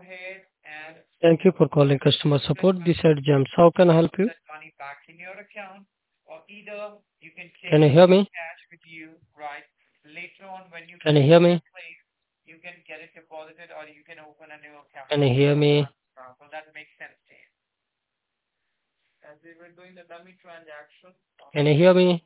Thank you for calling customer support. This is James. How can I help you? Can you hear me? Can you hear me? Can you hear me? Can you hear me?